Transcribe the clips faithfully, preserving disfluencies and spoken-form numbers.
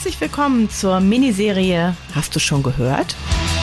Herzlich willkommen zur Miniserie Hast du schon gehört?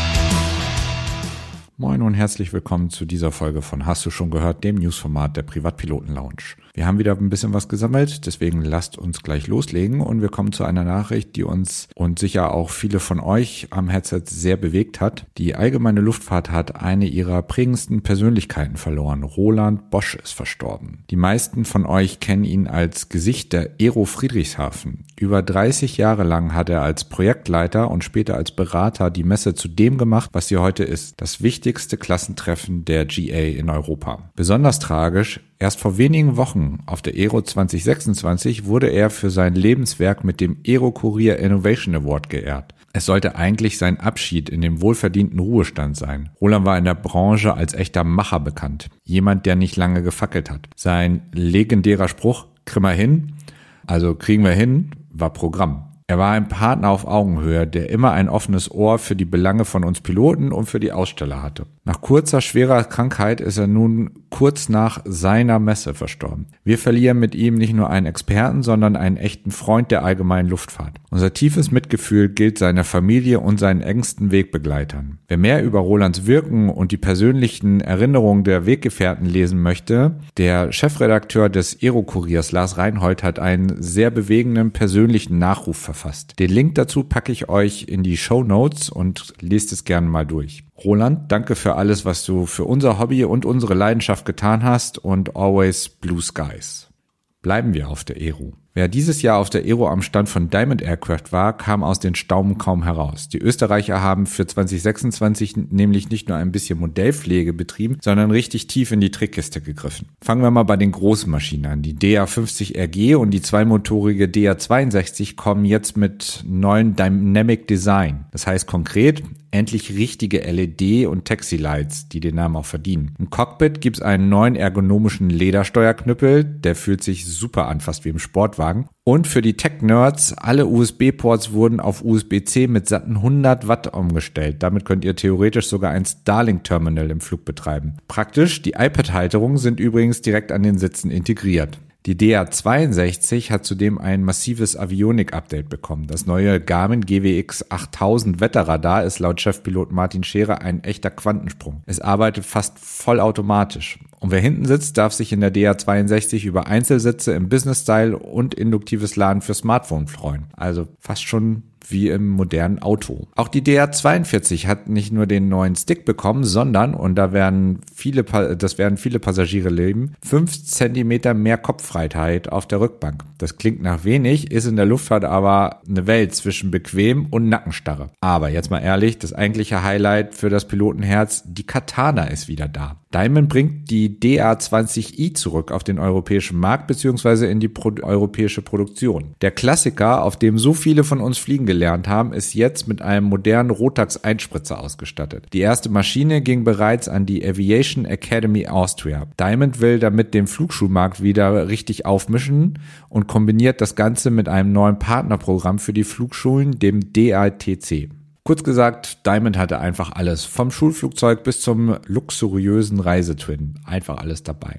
Moin und herzlich willkommen zu dieser Folge von Hast du schon gehört, dem Newsformat der Privatpiloten Lounge. Wir haben wieder ein bisschen was gesammelt, deswegen lasst uns gleich loslegen und wir kommen zu einer Nachricht, die uns und sicher auch viele von euch am Headset sehr bewegt hat. Die allgemeine Luftfahrt hat eine ihrer prägendsten Persönlichkeiten verloren. Roland Bosch ist verstorben. Die meisten von euch kennen ihn als Gesicht der Aero Friedrichshafen. Über dreißig Jahre lang hat er als Projektleiter und später als Berater die Messe zu dem gemacht, was sie heute ist. Das wichtigste Klassentreffen der G A in Europa. Besonders tragisch: Erst vor wenigen Wochen auf der Aero zwanzig sechsundzwanzig wurde er für sein Lebenswerk mit dem Aero Courier Innovation Award geehrt. Es sollte eigentlich sein Abschied in dem wohlverdienten Ruhestand sein. Roland war in der Branche als echter Macher bekannt. Jemand, der nicht lange gefackelt hat. Sein legendärer Spruch, kriegen wir hin, also kriegen wir hin, war Programm. Er war ein Partner auf Augenhöhe, der immer ein offenes Ohr für die Belange von uns Piloten und für die Aussteller hatte. Nach kurzer, schwerer Krankheit ist er nun kurz nach seiner Messe verstorben. Wir verlieren mit ihm nicht nur einen Experten, sondern einen echten Freund der allgemeinen Luftfahrt. Unser tiefes Mitgefühl gilt seiner Familie und seinen engsten Wegbegleitern. Wer mehr über Rolands Wirken und die persönlichen Erinnerungen der Weggefährten lesen möchte, der Chefredakteur des Aero-Kuriers, Lars Reinhold, hat einen sehr bewegenden persönlichen Nachruf verfasst. Den Link dazu packe ich euch in die Shownotes und lest es gerne mal durch. Roland, danke für alles, was du für unser Hobby und unsere Leidenschaft getan hast und always blue skies. Bleiben wir auf der Aero. Wer dieses Jahr auf der Aero am Stand von Diamond Aircraft war, kam aus den Stauben kaum heraus. Die Österreicher haben für zwanzig sechsundzwanzig nämlich nicht nur ein bisschen Modellpflege betrieben, sondern richtig tief in die Trickkiste gegriffen. Fangen wir mal bei den großen Maschinen an. Die D A fünfzig R G und die zweimotorige D A zweiundsechzig kommen jetzt mit neuen Dynamic Design. Das heißt konkret, endlich richtige L E D- und Taxi-Lights, die den Namen auch verdienen. Im Cockpit gibt's einen neuen ergonomischen Ledersteuerknüppel, der fühlt sich super an, fast wie im Sportwagen. Und für die Tech-Nerds, alle U S B-Ports wurden auf U S B C mit satten hundert Watt umgestellt. Damit könnt ihr theoretisch sogar ein Starlink-Terminal im Flug betreiben. Praktisch, die iPad-Halterungen sind übrigens direkt an den Sitzen integriert. Die D A zweiundsechzig hat zudem ein massives Avionik-Update bekommen. Das neue Garmin G W X achttausend Wetterradar ist laut Chefpilot Martin Scherer ein echter Quantensprung. Es arbeitet fast vollautomatisch. Und wer hinten sitzt, darf sich in der D A zweiundsechzig über Einzelsitze im Business-Style und induktives Laden für Smartphone freuen. Also fast schon wie im modernen Auto. Auch die D A zweiundvierzig hat nicht nur den neuen Stick bekommen, sondern, und da werden viele, das werden viele Passagiere leben, fünf Zentimeter mehr Kopffreiheit auf der Rückbank. Das klingt nach wenig, ist in der Luftfahrt aber eine Welt zwischen bequem und Nackenstarre. Aber jetzt mal ehrlich, das eigentliche Highlight für das Pilotenherz, die Katana ist wieder da. Diamond bringt die D A zwanzig i zurück auf den europäischen Markt bzw. in die Pro- europäische Produktion. Der Klassiker, auf dem so viele von uns fliegen gelernt haben, ist jetzt mit einem modernen Rotax-Einspritzer ausgestattet. Die erste Maschine ging bereits an die Aviation Academy Austria. Diamond will damit den Flugschulmarkt wieder richtig aufmischen und kombiniert das Ganze mit einem neuen Partnerprogramm für die Flugschulen, dem D A T C. Kurz gesagt, Diamond hatte einfach alles, vom Schulflugzeug bis zum luxuriösen Reisetwin. Einfach alles dabei.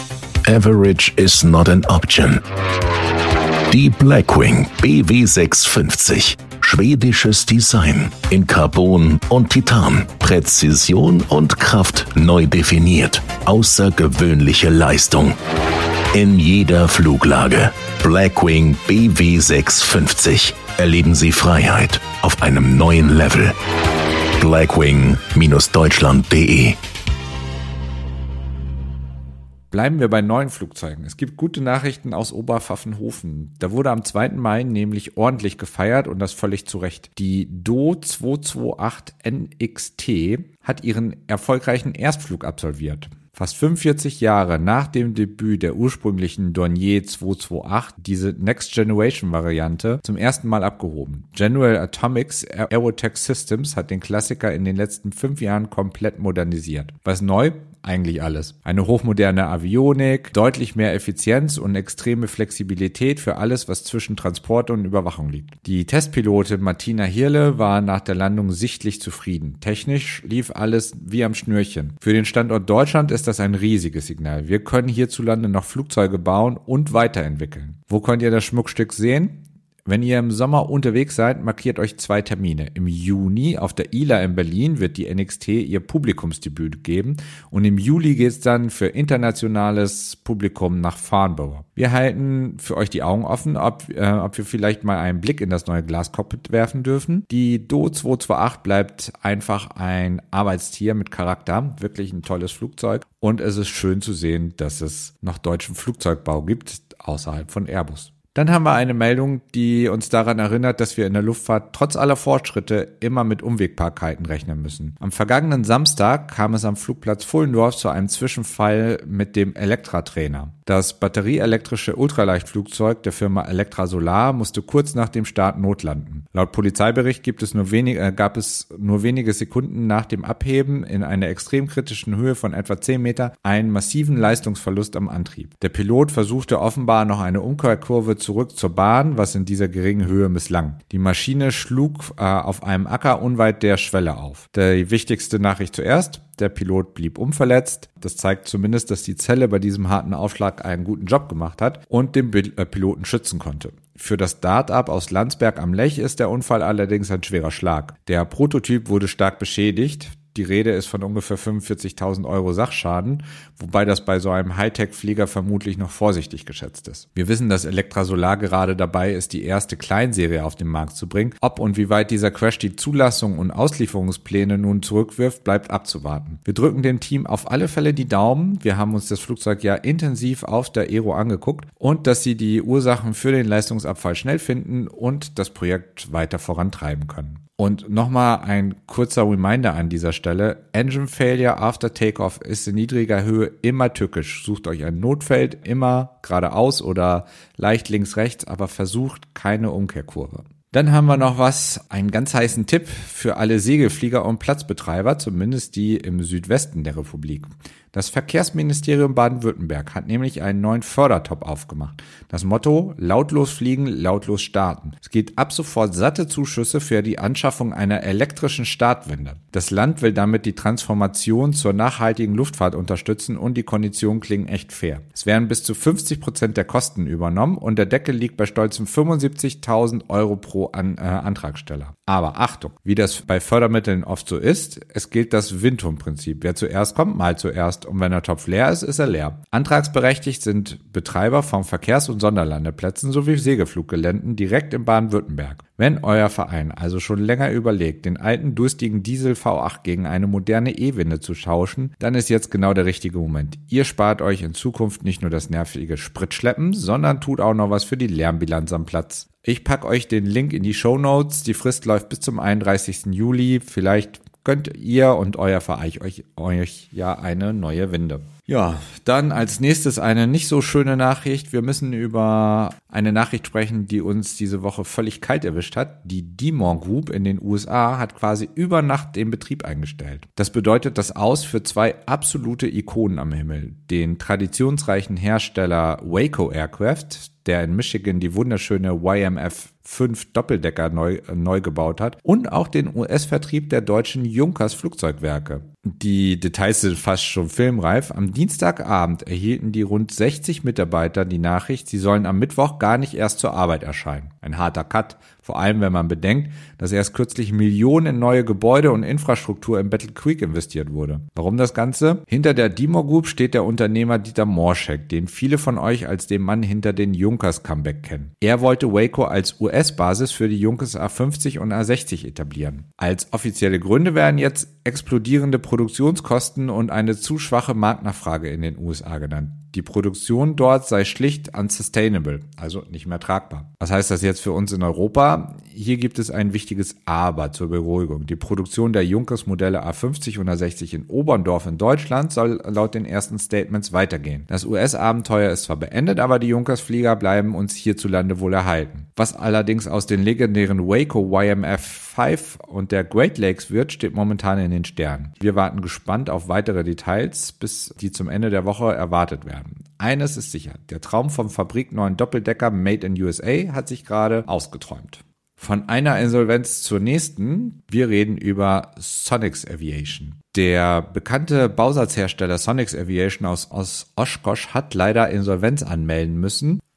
Average is not an option. Die Blackwing B W sechshundertfünfzig. Schwedisches Design in Carbon und Titan. Präzision und Kraft neu definiert. Außergewöhnliche Leistung. In jeder Fluglage. Blackwing B W sechshundertfünfzig. Erleben Sie Freiheit auf einem neuen Level. blackwing Bindestrich deutschland Punkt de. Bleiben wir bei neuen Flugzeugen. Es gibt gute Nachrichten aus Oberpfaffenhofen. Da wurde am zweiten Mai nämlich ordentlich gefeiert und das völlig zu Recht. Die D O zweihundertachtundzwanzig N X T hat ihren erfolgreichen Erstflug absolviert. Fast fünfundvierzig Jahre nach dem Debüt der ursprünglichen Dornier zweihundertachtundzwanzig, diese Next-Generation-Variante, zum ersten Mal abgehoben. General Atomics Aerotech Systems hat den Klassiker in den letzten fünf Jahren komplett modernisiert. Was neu? Eigentlich alles. Eine hochmoderne Avionik, deutlich mehr Effizienz und extreme Flexibilität für alles, was zwischen Transport und Überwachung liegt. Die Testpilotin Martina Hirle war nach der Landung sichtlich zufrieden. Technisch lief alles wie am Schnürchen. Für den Standort Deutschland ist das ein riesiges Signal. Wir können hierzulande noch Flugzeuge bauen und weiterentwickeln. Wo könnt ihr das Schmuckstück sehen? Wenn ihr im Sommer unterwegs seid, markiert euch zwei Termine. Im Juni auf der I L A in Berlin wird die N X T ihr Publikumsdebüt geben und im Juli geht es dann für internationales Publikum nach Farnborough. Wir halten für euch die Augen offen, ob, äh, ob wir vielleicht mal einen Blick in das neue Glascockpit werfen dürfen. Die D O zweihundertachtundzwanzig bleibt einfach ein Arbeitstier mit Charakter, wirklich ein tolles Flugzeug und es ist schön zu sehen, dass es noch deutschen Flugzeugbau gibt, außerhalb von Airbus. Dann haben wir eine Meldung, die uns daran erinnert, dass wir in der Luftfahrt trotz aller Fortschritte immer mit Unwägbarkeiten rechnen müssen. Am vergangenen Samstag kam es am Flugplatz Pfullendorf zu einem Zwischenfall mit dem Electra-Trainer. Das batterieelektrische Ultraleichtflugzeug der Firma Electra Solar musste kurz nach dem Start notlanden. Laut Polizeibericht gibt es nur wenig, äh, gab es nur wenige Sekunden nach dem Abheben in einer extrem kritischen Höhe von etwa zehn Meter einen massiven Leistungsverlust am Antrieb. Der Pilot versuchte offenbar noch eine Umkehrkurve zurück zur Bahn, was in dieser geringen Höhe misslang. Die Maschine schlug äh, auf einem Acker unweit der Schwelle auf. Die wichtigste Nachricht zuerst: Der Pilot blieb unverletzt. Das zeigt zumindest, dass die Zelle bei diesem harten Aufschlag einen guten Job gemacht hat und den Piloten schützen konnte. Für das Start-up aus Landsberg am Lech ist der Unfall allerdings ein schwerer Schlag. Der Prototyp wurde stark beschädigt. Die Rede ist von ungefähr fünfundvierzigtausend Euro Sachschaden, wobei das bei so einem Hightech-Flieger vermutlich noch vorsichtig geschätzt ist. Wir wissen, dass Electra Solar gerade dabei ist, die erste Kleinserie auf den Markt zu bringen. Ob und wie weit dieser Crash die Zulassung und Auslieferungspläne nun zurückwirft, bleibt abzuwarten. Wir drücken dem Team auf alle Fälle die Daumen. Wir haben uns das Flugzeug ja intensiv auf der Aero angeguckt und dass sie die Ursachen für den Leistungsabfall schnell finden und das Projekt weiter vorantreiben können. Und nochmal ein kurzer Reminder an dieser Stelle. Engine Failure after Takeoff ist in niedriger Höhe immer tückisch. Sucht euch ein Notfeld, immer geradeaus oder leicht links-rechts, aber versucht keine Umkehrkurve. Dann haben wir noch was, einen ganz heißen Tipp für alle Segelflieger und Platzbetreiber, zumindest die im Südwesten der Republik. Das Verkehrsministerium Baden-Württemberg hat nämlich einen neuen Fördertopf aufgemacht. Das Motto: lautlos fliegen, lautlos starten. Es geht ab sofort satte Zuschüsse für die Anschaffung einer elektrischen Startwende. Das Land will damit die Transformation zur nachhaltigen Luftfahrt unterstützen und die Konditionen klingen echt fair. Es werden bis zu fünfzig Prozent der Kosten übernommen und der Deckel liegt bei stolzen fünfundsiebzigtausend Euro pro An- äh, Antragsteller. Aber Achtung, wie das bei Fördermitteln oft so ist, es gilt das Windturmprinzip. Wer zuerst kommt, mal zuerst. Und wenn der Topf leer ist, ist er leer. Antragsberechtigt sind Betreiber von Verkehrs- und Sonderlandeplätzen sowie Segelfluggeländen direkt in Baden-Württemberg. Wenn euer Verein also schon länger überlegt, den alten durstigen Diesel V acht gegen eine moderne E-Winde zu tauschen, dann ist jetzt genau der richtige Moment. Ihr spart euch in Zukunft nicht nur das nervige Spritschleppen, sondern tut auch noch was für die Lärmbilanz am Platz. Ich packe euch den Link in die Shownotes. Die Frist läuft bis zum einunddreißigsten Juli. Vielleicht könnt ihr und euer Verein euch, euch ja eine neue Winde. Ja, dann als nächstes eine nicht so schöne Nachricht. Wir müssen über eine Nachricht sprechen, die uns diese Woche völlig kalt erwischt hat. Die D-Moore Group in den U S A hat quasi über Nacht den Betrieb eingestellt. Das bedeutet das Aus für zwei absolute Ikonen am Himmel. Den traditionsreichen Hersteller Waco Aircraft, der in Michigan die wunderschöne Y M F fünf Doppeldecker neu, äh, neu gebaut hat, und auch den U S-Vertrieb der deutschen Junkers Flugzeugwerke. Die Details sind fast schon filmreif. Am Dienstagabend erhielten die rund sechzig Mitarbeiter die Nachricht, sie sollen am Mittwoch gar nicht erst zur Arbeit erscheinen. Ein harter Cut, vor allem wenn man bedenkt, dass erst kürzlich Millionen in neue Gebäude und Infrastruktur in Battle Creek investiert wurde. Warum das Ganze? Hinter der D-Moore Group steht der Unternehmer Dieter Morschek, den viele von euch als den Mann hinter den Junkers Comeback kennen. Er wollte Waco als U S-Basis für die Junkers A fünfzig und A sechzig etablieren. Als offizielle Gründe werden jetzt explodierende Produktionskosten und eine zu schwache Marktnachfrage in den U S A genannt. Die Produktion dort sei schlicht unsustainable, also nicht mehr tragbar. Was heißt das jetzt für uns in Europa? Hier gibt es ein wichtiges Aber zur Beruhigung. Die Produktion der Junkers-Modelle A fünfzig und A sechzig in Oberndorf in Deutschland soll laut den ersten Statements weitergehen. Das U S-Abenteuer ist zwar beendet, aber die Junkers-Flieger bleiben uns hierzulande wohl erhalten. Was allerdings aus den legendären Waco Y M F fünf und der Great Lakes wird, steht momentan in den Sternen. Wir warten gespannt auf weitere Details, bis die zum Ende der Woche erwartet werden. Eines ist sicher, der Traum vom fabrikneuen Doppeldecker Made in U S A hat sich gerade ausgeträumt. Von einer Insolvenz zur nächsten, wir reden über Sonix Aviation. Der bekannte Bausatzhersteller Sonix Aviation aus, aus Oshkosh hat leider Insolvenz anmelden müssen.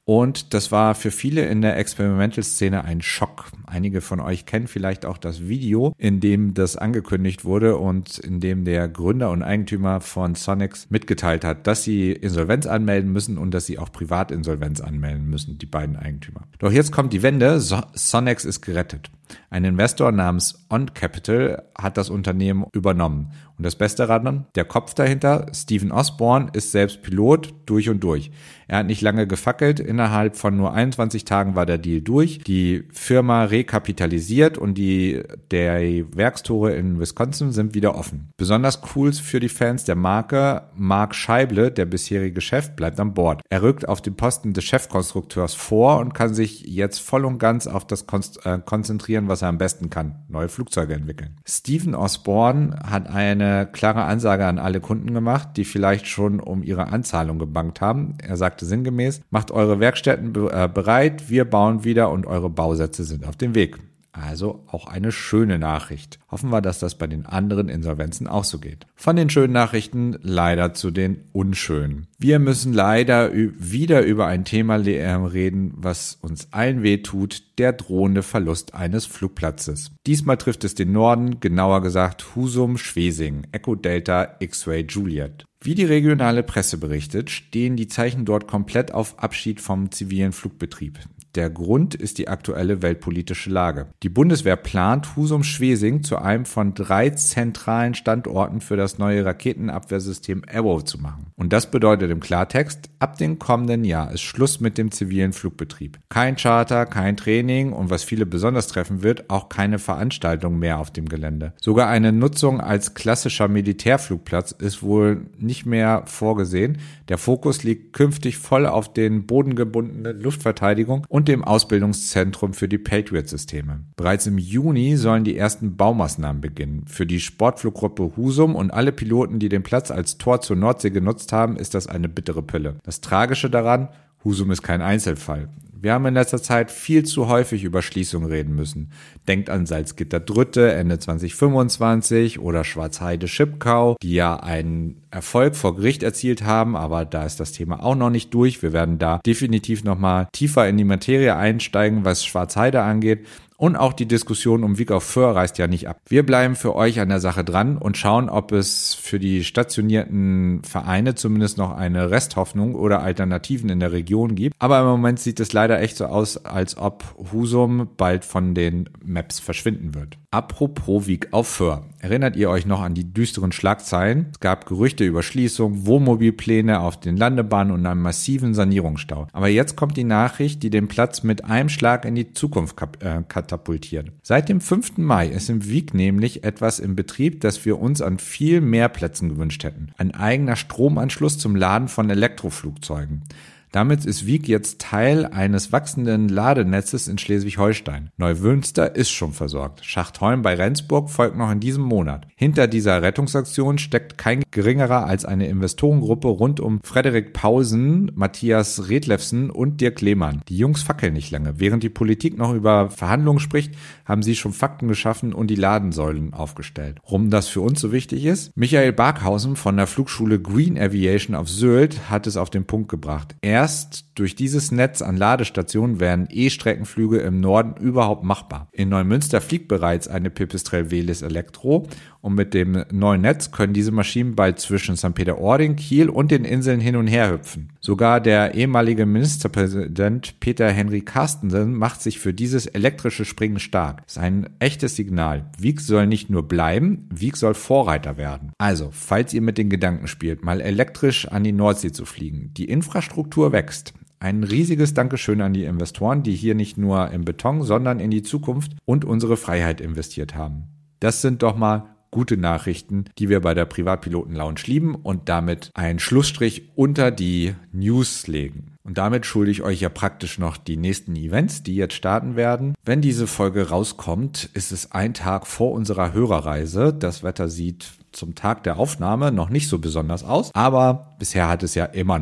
Und das war für viele in der Experimental-Szene ein Schock. Einige von euch kennen vielleicht auch das Video, in dem das angekündigt wurde und in dem der Gründer und Eigentümer von Sonex mitgeteilt hat, dass sie Insolvenz anmelden müssen und dass sie auch Privatinsolvenz anmelden müssen, die beiden Eigentümer. Doch jetzt kommt die Wende, so- Sonex ist gerettet. Ein Investor namens On Capital hat das Unternehmen übernommen. Und das Beste daran, der Kopf dahinter, Stephen Osborne, ist selbst Pilot durch und durch. Er hat nicht lange gefackelt, innerhalb von nur einundzwanzig Tagen war der Deal durch, die Firma rekapitalisiert und die der Werkstore in Wisconsin sind wieder offen. Besonders cool für die Fans der Marke, Mark Scheible, der bisherige Chef, bleibt an Bord. Er rückt auf den Posten des Chefkonstrukteurs vor und kann sich jetzt voll und ganz auf das Konst- äh, konzentrieren, was er am besten kann, neue Flugzeuge entwickeln. Stephen Osborne hat eine klare Ansage an alle Kunden gemacht, die vielleicht schon um ihre Anzahlung gebangt haben. Er sagte sinngemäß, macht eure Werkstätten be- äh, bereit, wir bauen wieder und eure Bausätze sind auf dem Weg. Also auch eine schöne Nachricht. Hoffen wir, dass das bei den anderen Insolvenzen auch so geht. Von den schönen Nachrichten leider zu den unschönen. Wir müssen leider ü- wieder über ein Thema le- reden, was uns allen wehtut, der drohende Verlust eines Flugplatzes. Diesmal trifft es den Norden, genauer gesagt Husum-Schwesing, Echo Delta X-Ray Juliet. Wie die regionale Presse berichtet, stehen die Zeichen dort komplett auf Abschied vom zivilen Flugbetrieb. Der Grund ist die aktuelle weltpolitische Lage. Die Bundeswehr plant, Husum-Schwesing zu einem von drei zentralen Standorten für das neue Raketenabwehrsystem Arrow zu machen. Und das bedeutet im Klartext, ab dem kommenden Jahr ist Schluss mit dem zivilen Flugbetrieb. Kein Charter, kein Training und was viele besonders treffen wird, auch keine Veranstaltung mehr auf dem Gelände. Sogar eine Nutzung als klassischer Militärflugplatz ist wohl nicht mehr vorgesehen. Der Fokus liegt künftig voll auf den bodengebundenen Luftverteidigung und dem Ausbildungszentrum für die Patriot-Systeme. Bereits im Juni sollen die ersten Baumaßnahmen beginnen. Für die Sportfluggruppe Husum und alle Piloten, die den Platz als Tor zur Nordsee genutzt haben, ist das eine bittere Pille. Das Tragische daran, Husum ist kein Einzelfall. Wir haben in letzter Zeit viel zu häufig über Schließungen reden müssen. Denkt an Salzgitter-Drütte Ende zwanzig fünfundzwanzig oder Schwarzheide-Schipkau, die ja einen Erfolg vor Gericht erzielt haben, aber da ist das Thema auch noch nicht durch. Wir werden da definitiv nochmal tiefer in die Materie einsteigen, was Schwarzheide angeht. Und auch die Diskussion um Wieg auf Föhr reißt ja nicht ab. Wir bleiben für euch an der Sache dran und schauen, ob es für die stationierten Vereine zumindest noch eine Resthoffnung oder Alternativen in der Region gibt. Aber im Moment sieht es leider echt so aus, als ob Husum bald von den Maps verschwinden wird. Apropos Wieg auf Föhr. Erinnert ihr euch noch an die düsteren Schlagzeilen? Es gab Gerüchte über Schließung, Wohnmobilpläne auf den Landebahnen und einen massiven Sanierungsstau. Aber jetzt kommt die Nachricht, die den Platz mit einem Schlag in die Zukunft kap- äh, katapultiert. Seit dem fünften Mai ist im Wieg nämlich etwas im Betrieb, das wir uns an viel mehr Plätzen gewünscht hätten. Ein eigener Stromanschluss zum Laden von Elektroflugzeugen. Damit ist Wieg jetzt Teil eines wachsenden Ladenetzes in Schleswig-Holstein. Neuwünster ist schon versorgt. Schachtholm bei Rendsburg folgt noch in diesem Monat. Hinter dieser Rettungsaktion steckt kein geringerer als eine Investorengruppe rund um Frederik Pausen, Matthias Redlefsen und Dirk Lehmann. Die Jungs fackeln nicht lange. Während die Politik noch über Verhandlungen spricht, haben sie schon Fakten geschaffen und die Ladensäulen aufgestellt. Warum das für uns so wichtig ist? Michael Barkhausen von der Flugschule Green Aviation auf Sylt hat es auf den Punkt gebracht. Er Erst durch dieses Netz an Ladestationen werden E-Streckenflüge im Norden überhaupt machbar. In Neumünster fliegt bereits eine Pipistrel Velis Elektro und mit dem neuen Netz können diese Maschinen bald zwischen Sankt Peter-Ording, Kiel und den Inseln hin und her hüpfen. Sogar der ehemalige Ministerpräsident Peter Henry Carstensen macht sich für dieses elektrische Springen stark. Das ist ein echtes Signal. Wieg soll nicht nur bleiben, Wieg soll Vorreiter werden. Also, falls ihr mit den Gedanken spielt, mal elektrisch an die Nordsee zu fliegen, die Infrastruktur wächst. Ein riesiges Dankeschön an die Investoren, die hier nicht nur in Beton, sondern in die Zukunft und unsere Freiheit investiert haben. Das sind doch mal gute Nachrichten, die wir bei der Privatpiloten Lounge lieben und damit einen Schlussstrich unter die News legen. Und damit schulde ich euch ja praktisch noch die nächsten Events, die jetzt starten werden. Wenn diese Folge rauskommt, ist es ein Tag vor unserer Hörerreise. Das Wetter sieht zum Tag der Aufnahme noch nicht so besonders aus, aber bisher hat es ja immer noch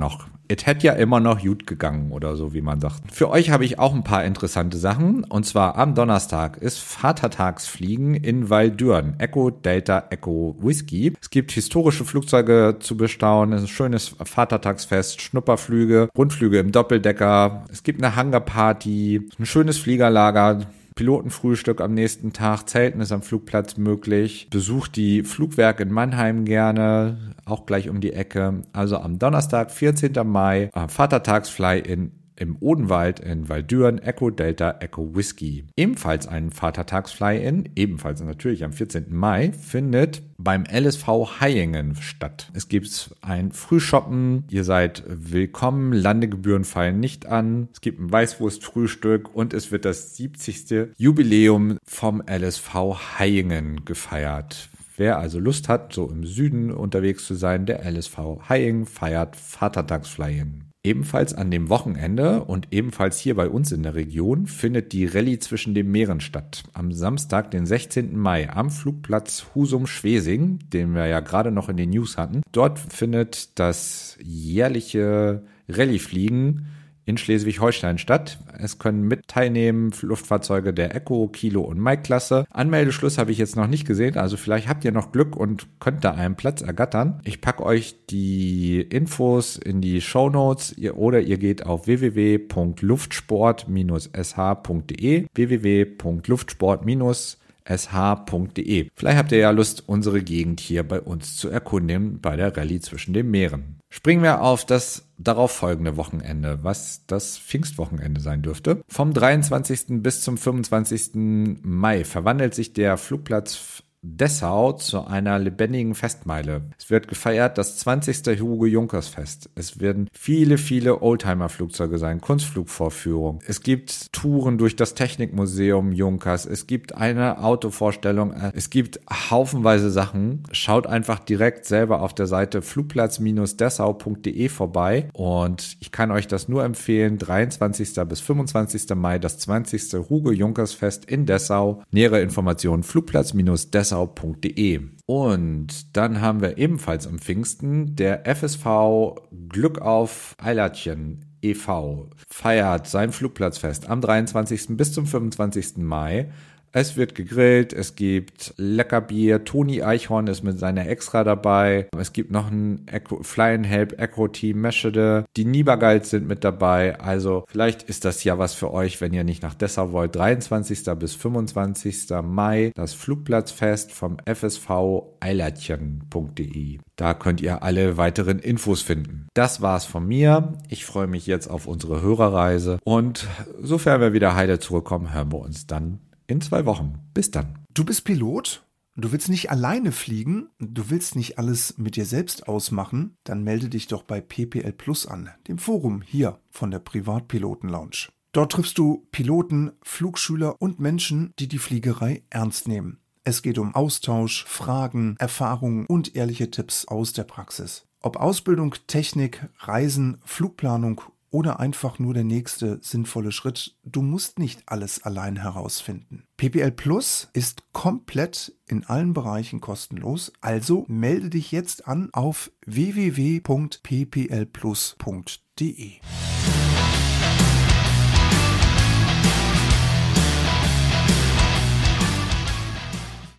es hätte ja immer noch gut gegangen oder so, wie man sagt. Für euch habe ich auch ein paar interessante Sachen. Und zwar am Donnerstag ist Vatertagsfliegen in Waldürn. Echo Delta Echo Whiskey. Es gibt historische Flugzeuge zu bestaunen. Es ist ein schönes Vatertagsfest, Schnupperflüge, Rundflüge im Doppeldecker. Es gibt eine Hangarparty, ein schönes Fliegerlager. Pilotenfrühstück am nächsten Tag, Zelten ist am Flugplatz möglich. Besucht die Flugwerke in Mannheim gerne, auch gleich um die Ecke. Also am Donnerstag, vierzehnten Mai, Vatertagsfly in im Odenwald in Waldürn, Echo Delta Echo Whiskey. Ebenfalls ein Vatertagsfly-In, ebenfalls natürlich am vierzehnten Mai, findet beim L S V Hayingen statt. Es gibt ein Frühshoppen, ihr seid willkommen, Landegebühren fallen nicht an, es gibt ein Weißwurstfrühstück und es wird das siebzigste Jubiläum vom L S V Hayingen gefeiert. Wer also Lust hat, so im Süden unterwegs zu sein, der L S V Hayingen feiert Vatertagsfly-In. Ebenfalls an dem Wochenende und ebenfalls hier bei uns in der Region findet die Rallye zwischen den Meeren statt. Am Samstag, den sechzehnten Mai, am Flugplatz Husum-Schwesing, den wir ja gerade noch in den News hatten. Dort findet das jährliche Rallye-Fliegen in Schleswig-Holstein statt. Es können mit teilnehmen Luftfahrzeuge der Echo, Kilo und Mike-Klasse. Anmeldeschluss habe ich jetzt noch nicht gesehen, also vielleicht habt ihr noch Glück und könnt da einen Platz ergattern. Ich packe euch die Infos in die Shownotes oder ihr geht auf w w w punkt luftsport Bindestrich s h punkt d e w w w punkt luftsport Bindestrich s h punkt d e. Vielleicht habt ihr ja Lust, unsere Gegend hier bei uns zu erkunden bei der Rallye zwischen den Meeren. Springen wir auf das darauf folgende Wochenende, was das Pfingstwochenende sein dürfte. Vom dreiundzwanzigsten bis zum fünfundzwanzigsten Mai verwandelt sich der Flugplatz Dessau zu einer lebendigen Festmeile. Es wird gefeiert das zwanzigste Hugo Junkers Fest. Es werden viele, viele Oldtimer-Flugzeuge sein, Kunstflugvorführung. Es gibt Touren durch das Technikmuseum Junkers. Es gibt eine Autovorstellung. Es gibt haufenweise Sachen. Schaut einfach direkt selber auf der Seite flugplatz Bindestrich dessau punkt d e vorbei und ich kann euch das nur empfehlen. dreiundzwanzigsten bis fünfundzwanzigsten Mai das zwanzigste Hugo Junkers Fest in Dessau. Nähere Informationen flugplatz Bindestrich dessau punkt d e. Und dann haben wir ebenfalls am Pfingsten der F S V Glück auf Eilertchen e V feiert sein Flugplatzfest am dreiundzwanzigsten bis zum fünfundzwanzigsten Mai. Es wird gegrillt, es gibt lecker Bier, Toni Eichhorn ist mit seiner Extra dabei, es gibt noch ein Echo, Fly and Help Echo Team Meschede, die Niebergalds sind mit dabei, also vielleicht ist das ja was für euch, wenn ihr nicht nach Dessau wollt. dreiundzwanzigsten bis fünfundzwanzigsten Mai das Flugplatzfest vom F S V eilertchen punkt d e. Da könnt ihr alle weiteren Infos finden. Das war's von mir. Ich freue mich jetzt auf unsere Hörerreise und sofern wir wieder heile zurückkommen, hören wir uns dann in zwei Wochen. Bis dann. Du bist Pilot? Du willst nicht alleine fliegen? Du willst nicht alles mit dir selbst ausmachen? Dann melde dich doch bei P P L Plus an, dem Forum hier von der Privatpiloten Lounge. Dort triffst du Piloten, Flugschüler und Menschen, die die Fliegerei ernst nehmen. Es geht um Austausch, Fragen, Erfahrungen und ehrliche Tipps aus der Praxis. Ob Ausbildung, Technik, Reisen, Flugplanung oder einfach nur der nächste sinnvolle Schritt. Du musst nicht alles allein herausfinden. P P L Plus ist komplett in allen Bereichen kostenlos, also melde dich jetzt an auf w w w punkt p p l plus punkt d e.